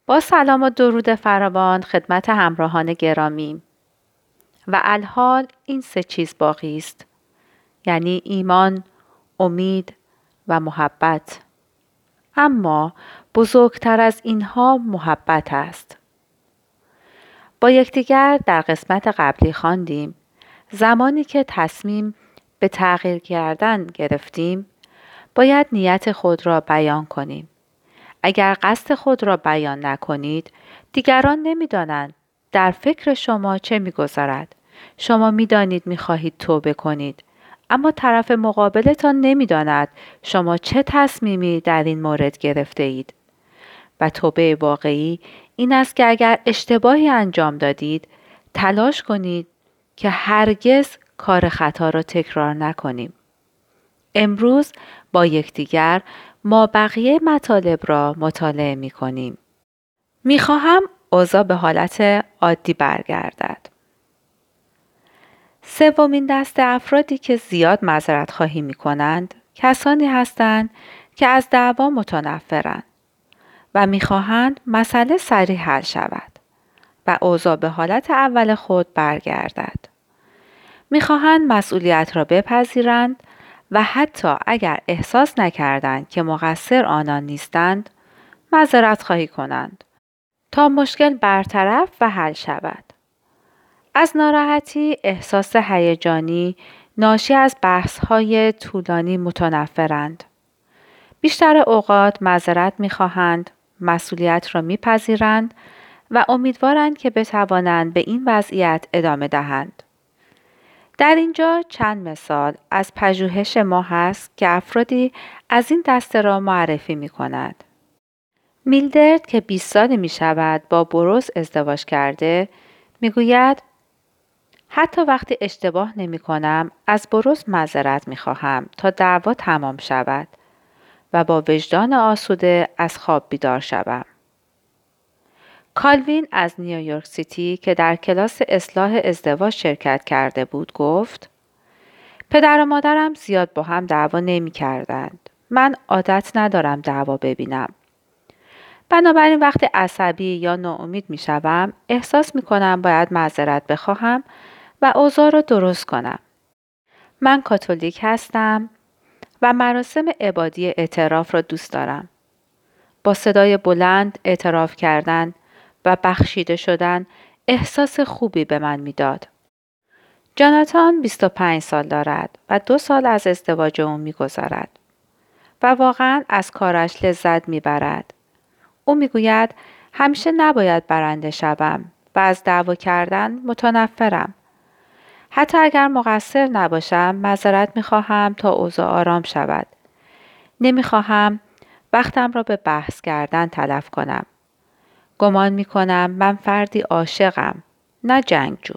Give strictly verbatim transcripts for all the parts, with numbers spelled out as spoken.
با سلام و درود فراوان خدمت همراهان گرامی. و الحال این سه چیز باقی است، یعنی ایمان، امید و محبت. اما بزرگتر از اینها محبت است. با یکدیگر در قسمت قبلی خواندیم زمانی که تصمیم به تغییر کردن گرفتیم باید نیت خود را بیان کنیم. اگر قصد خود را بیان نکنید دیگران نمی‌دانند در فکر شما چه می‌گذرد. شما می‌دانید می‌خواهید توبه کنید، اما طرف مقابلتان نمی‌داند شما چه تصمیمی در این مورد گرفته اید. و توبه واقعی این است که اگر اشتباهی انجام دادید تلاش کنید که هرگز کار خطا را تکرار نکنیم. امروز با یکدیگر ما بقیه مطالب را مطالعه می کنیم. می خواهم اوضاع به حالت عادی برگردد. سومین دسته افرادی که زیاد معذرت خواهی می کنند کسانی هستند که از دعوا متنفرند و می خواهند مسئله سریع حل شود و اوضاع به حالت اول خود برگردد. می خواهند مسئولیت را بپذیرند و حتی اگر احساس نکردند که مقصر آنان نیستند معذرت خواهی کنند تا مشکل برطرف و حل شود. از ناراحتی، احساس هیجانی ناشی از بحث‌های طولانی متنفرند. بیشتر اوقات معذرت می‌خواهند، مسئولیت را می‌پذیرند و امیدوارند که بتوانند به این وضعیت ادامه دهند. در اینجا چند مثال از پژوهش ما هست که افرادی از این دسته را معرفی می کند. میلدرد که بیست ساله می شود با بروس ازدواج کرده می گوید حتی وقتی اشتباه نمی کنم از بروس معذرت می خواهم تا دعوا تمام شود و با وجدان آسوده از خواب بیدار شوم. کالوین از نیویورک سیتی که در کلاس اصلاح ازدواج شرکت کرده بود گفت پدر و مادرم زیاد با هم دعوا نمی کردند. من عادت ندارم دعوا ببینم. بنابراین وقتی عصبی یا ناامید می شوم احساس می کنم باید معذرت بخواهم و اوضاع را درست کنم. من کاتولیک هستم و مراسم عبادی اعتراف را دوست دارم. با صدای بلند اعتراف کردن و بخشیده شدن احساس خوبی به من میداد. جاناتان بیست و پنج سال دارد و دو سال از ازدواج او میگذرد و واقعا از کارش لذت میبرد. او میگوید همیشه نباید برنده شوم و از دعوا کردن متنفرم. حتی اگر مقصر نباشم معذرت میخواهم تا اوضاع آرام شود. نمیخواهم وقتم را به بحث کردن تلف کنم. گمان می کنم من فردی عاشقم، نه جنگجو.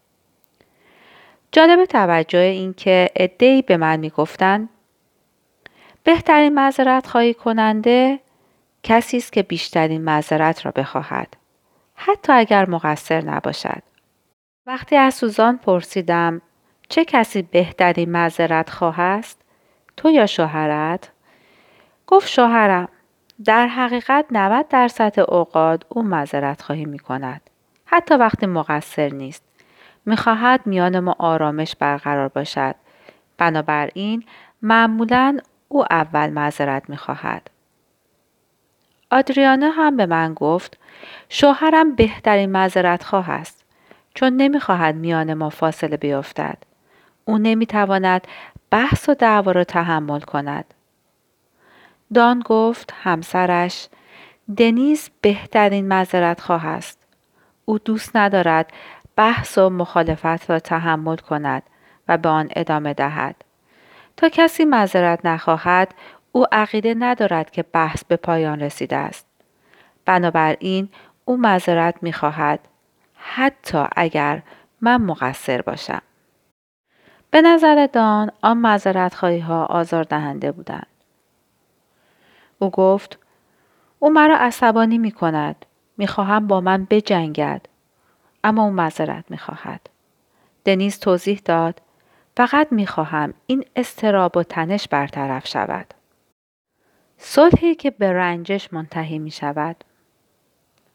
جالب توجه این که عده‌ای به من می گفتند بهترین معذرت خواهی کننده کسی است که بیشترین معذرت را بخواهد، حتی اگر مقصر نباشد. وقتی از سوزان پرسیدم چه کسی بهترین معذرت خواه است؟ تو یا شوهرت؟ گفت شوهرم. در حقیقت نود درصد اوقات او معذرت خواهی می کند. حتی وقتی مقصر نیست. می خواهد میان ما آرامش برقرار باشد. بنابراین معمولاً او اول معذرت می خواهد. آدریانا هم به من گفت شوهرم بهترین معذرت خواه است. چون نمی خواهد میان ما فاصله بیفتد. او نمی تواند بحث و دعوا را تحمل کند. دان گفت همسرش دنیز بهترین معذرت خواه است. او دوست ندارد بحث و مخالفت را تحمل کند و به آن ادامه دهد. تا کسی معذرت نخواهد او عقیده ندارد که بحث به پایان رسیده است. بنابراین او معذرت می خواهد حتی اگر من مقصر باشم. به نظر دان آن معذرت خواهی ها آزاردهنده بودند. او گفت او مرا عصبانی می کند. می خواهم با من بجنگد. اما او معذرت می خواهد. دنیز توضیح داد فقط می خواهم این اضطراب و تنش برطرف شود. صلحی که به رنجش منتهی می شود.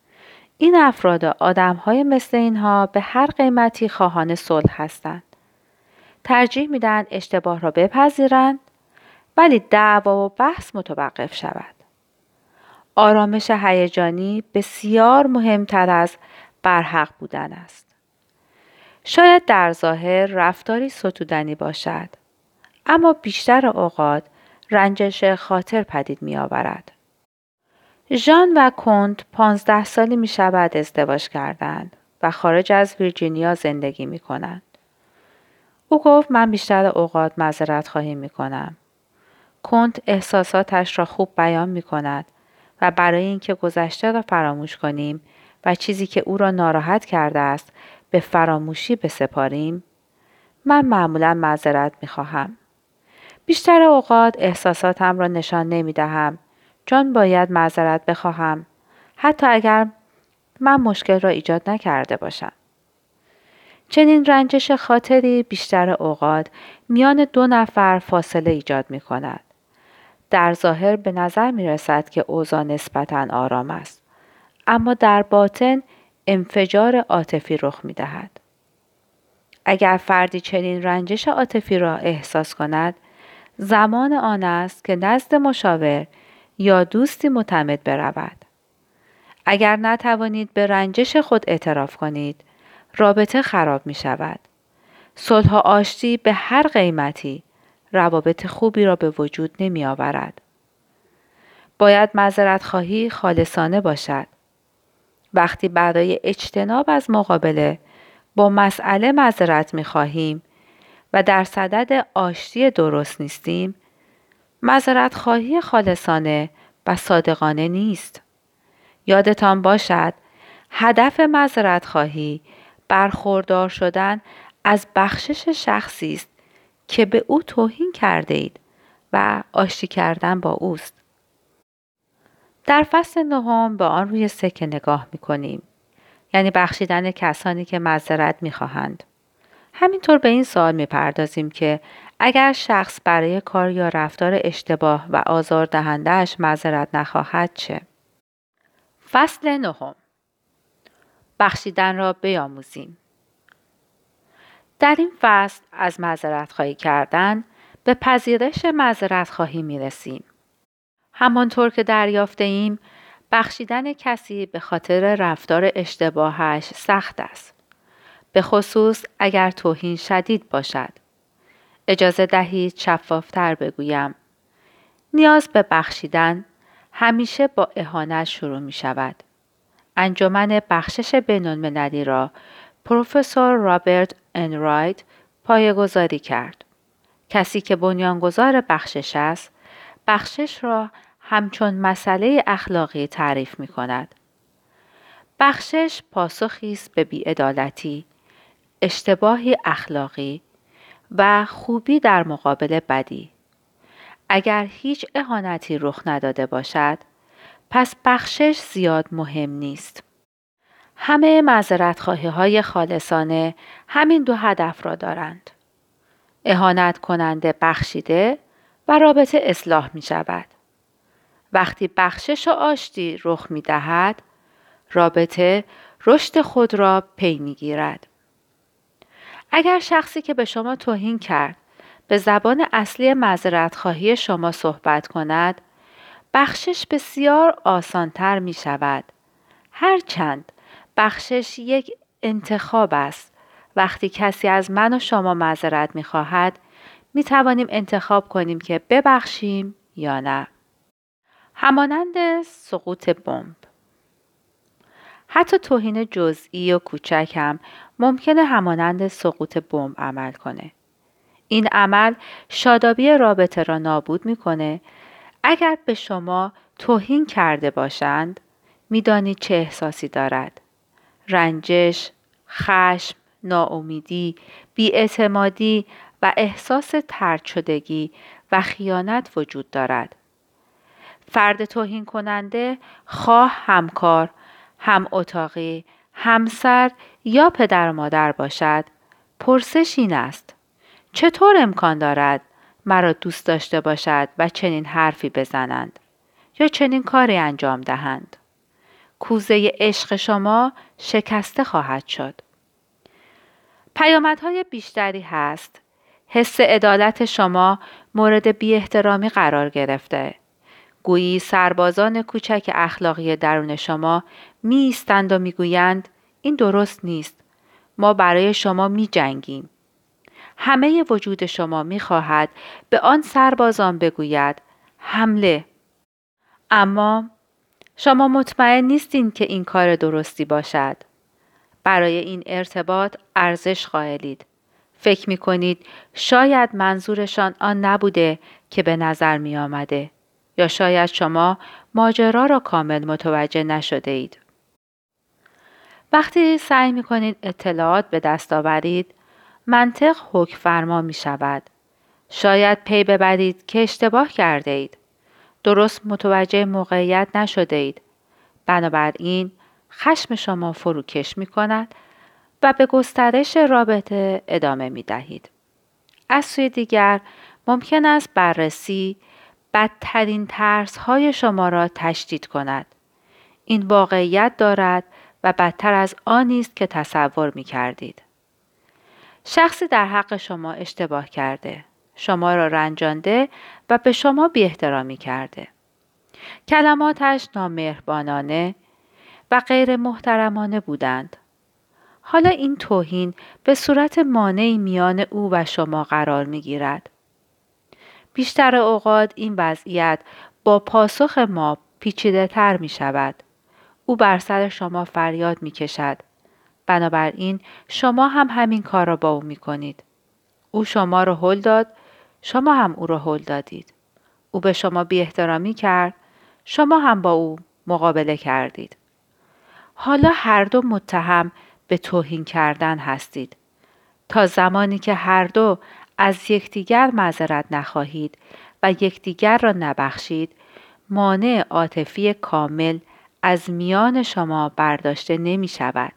این افراد و آدم‌های مثل اینها به هر قیمتی خواهان صلح هستند. ترجیح میدن اشتباه را بپذیرند ولی دعوا و بحث متوقف شود. آرامش هیجانی بسیار مهمتر از برحق بودن است. شاید در ظاهر رفتاری ستودنی باشد، اما بیشتر اوقات رنجش خاطر پدید می آورد. ژان و کنت پانزده سالی می شود ازدواج کردند و خارج از ویرجینیا زندگی می کنند. او گفت من بیشتر اوقات معذرت خواهی می کنم. کنت احساساتش را خوب بیان می کند و برای اینکه گذشته را فراموش کنیم و چیزی که او را ناراحت کرده است به فراموشی بسپاریم، من معمولا معذرت می خواهم. بیشتر اوقات احساساتم را نشان نمی دهم چون باید معذرت بخواهم حتی اگر من مشکل را ایجاد نکرده باشم. چنین رنجش خاطری بیشتر اوقات میان دو نفر فاصله ایجاد می کند. در ظاهر به نظر می رسد که اوضاع نسبتاً آرام است، اما در باطن انفجار عاطفی رخ می دهد. اگر فردی چنین رنجش عاطفی را احساس کند، زمان آن است که نزد مشاور یا دوستی معتمد برود. اگر نتوانید به رنجش خود اعتراف کنید، رابطه خراب می شود. صلح و آشتی به هر قیمتی روابط خوبی را به وجود نمی آورد. باید معذرت خواهی خالصانه باشد. وقتی برای اجتناب از مقابله با مسئله معذرت می خواهیم و در صدد آشتی درست نیستیم، معذرت خواهی خالصانه و صادقانه نیست. یادتان باشد هدف معذرت خواهی برخوردار شدن از بخشش شخصی است که به او توهین کرده اید و آشتی کردن با اوست. در فصل نهم به آن روی سکه نگاه می کنیم، یعنی بخشیدن کسانی که معذرت می خواهند. همینطور به این سوال می پردازیم که اگر شخص برای کار یا رفتار اشتباه و آزار دهنده‌اش معذرت نخواهد چه؟ فصل نهم. بخشیدن را بیاموزیم. در این فصل از معذرت خواهی کردن به پذیرش معذرت خواهی می رسیم. همانطور که دریافته ایم، بخشیدن کسی به خاطر رفتار اشتباهش سخت است. به خصوص اگر توهین شدید باشد. اجازه دهید شفافتر بگویم. نیاز به بخشیدن همیشه با اهانت شروع می شود. انجمن بخشش بین‌المللی را پروفسور رابرت انرایت پایه‌گذاری کرد. کسی که بنیانگذار بخشش است، بخشش را همچون مسئله اخلاقی تعریف می کند. بخشش پاسخی است به بی‌عدالتی، اشتباهی اخلاقی و خوبی در مقابل بدی. اگر هیچ اهانتی رخ نداده باشد، پس بخشش زیاد مهم نیست. همه معذرت‌خواهی‌های خالصانه همین دو هدف را دارند. اهانت کننده بخشیده و رابطه اصلاح می شود. وقتی بخشش و آشتی رخ می دهد، رابطه رشد خود را پی می گیرد. اگر شخصی که به شما توهین کرد به زبان اصلی معذرت‌خواهی شما صحبت کند، بخشش بسیار آسان‌تر می شود. هرچند بخشش یک انتخاب است. وقتی کسی از من و شما معذرت می خواهد، می توانیم انتخاب کنیم که ببخشیم یا نه. همانند سقوط بمب. حتی توهین جزئی و کوچک هم ممکنه همانند سقوط بمب عمل کنه. این عمل شادابی رابطه را نابود میکنه. اگر به شما توهین کرده باشند، میدانید چه احساسی دارد. رنجش، خشم، ناامیدی، بی‌اعتمادی و احساس طرد شدگی و خیانت وجود دارد. فرد توهین کننده خواه همکار، هم اتاقی، همسر یا پدر و مادر باشد، پرسش این است: چطور امکان دارد مرا دوست داشته باشد و چنین حرفی بزنند یا چنین کاری انجام دهند؟ کوزه عشق شما شکسته خواهد شد. پیامدهای بیشتری هست. حس عدالت شما مورد بی احترامی قرار گرفته. گویی سربازان کوچک اخلاقی درون شما می ایستند و می گویند این درست نیست. ما برای شما می جنگیم. همه وجود شما می خواهد به آن سربازان بگوید حمله. اما شما مطمئن نیستین که این کار درستی باشد. برای این ارتباط ارزش قائلید. فکر می کنید شاید منظورشان آن نبوده که به نظر می آمده. یا شاید شما ماجرا را کامل متوجه نشده اید. وقتی سعی می کنید اطلاعات به دست آورید، منطق حکم فرما می شود. شاید پی ببرید که اشتباه کرده اید. درست متوجه موقعیت نشده اید. بنابراین خشم شما فروکش می کند و به گسترش رابطه ادامه می دهید. از سوی دیگر ممکن است بررسی بدترین ترس‌های شما را تشدید کند. این واقعیت دارد و بدتر از آنی است که تصور می کردید. شخصی در حق شما اشتباه کرده، شما را رنجانده و به شما بی احترامی کرده. کلماتش نامهربانانه و غیر محترمانه بودند. حالا این توهین به صورت مانعی میان او و شما قرار می گیرد. بیشتر اوقات این وضعیت با پاسخ ما پیچیده تر می شود. او بر سر شما فریاد می کشد. بنابراین شما هم همین کار را با او می کنید. او شما را هل داد، شما هم او را هل دادید. او به شما بی احترامی کرد، شما هم با او مقابله کردید. حالا هر دو متهم به توهین کردن هستید. تا زمانی که هر دو از یکدیگر معذرت نخواهید و یکدیگر را نبخشید، مانع عاطفی کامل از میان شما برداشته نمی شود.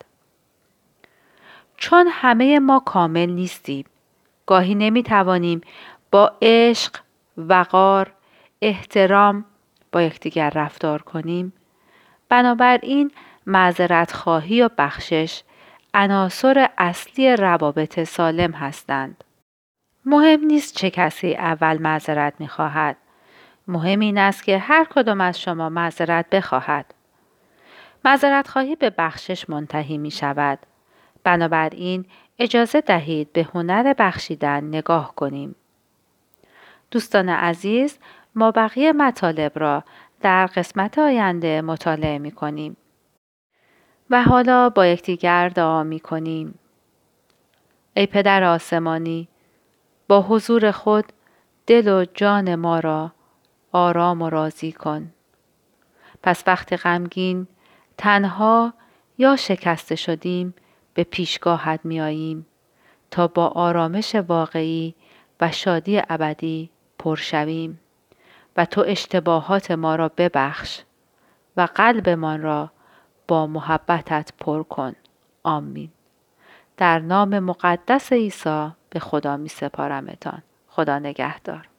چون همه ما کامل نیستیم، گاهی نمی توانیم با عشق، وقار، احترام با یکدیگر رفتار کنیم. بنابراین معذرت خواهی و بخشش عناصر اصلی روابط سالم هستند. مهم نیست چه کسی اول معذرت می خواهد. مهم این است که هر کدام از شما معذرت بخواهد. معذرت خواهی به بخشش منتهی می شود. بنابراین اجازه دهید به هنر بخشیدن نگاه کنیم. دوستان عزیز، ما بقیه مطالب را در قسمت آینده مطالعه می کنیم. و حالا با یکدیگر دعا می کنیم. ای پدر آسمانی، با حضور خود دل و جان ما را آرام و راضی کن. پس وقتی غمگین، تنها یا شکسته شدیم به پیشگاهت می آییم تا با آرامش واقعی و شادی ابدی پر شویم و تو اشتباهات ما را ببخش و قلبمان را با محبتت پر کن. آمین. در نام مقدس عیسی به خدا می سپارمتان. خدا نگهدار.